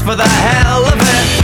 for the hell of it.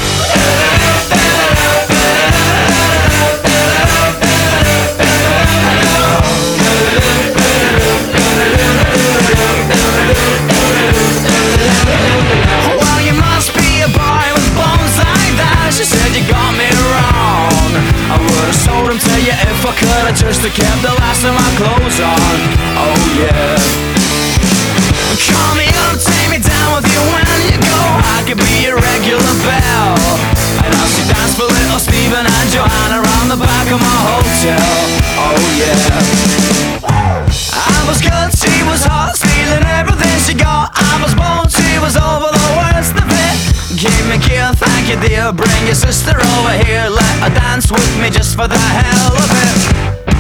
Well, you must be a boy with bones like that. She said you got me wrong. I would've sold him to you if I could've just kept the last of my clothes on. Oh yeah. Call me up, take me down with you when you go. I could be your regular belle, and I'll see dance for little Stephen and Joanna around the back of my hotel. Oh yeah. I was good, she was hot, stealing everything she got. I was bold, she was over the worst of it. Give me gear, thank you dear. Bring your sister over here, let her dance with me just for the hell of it.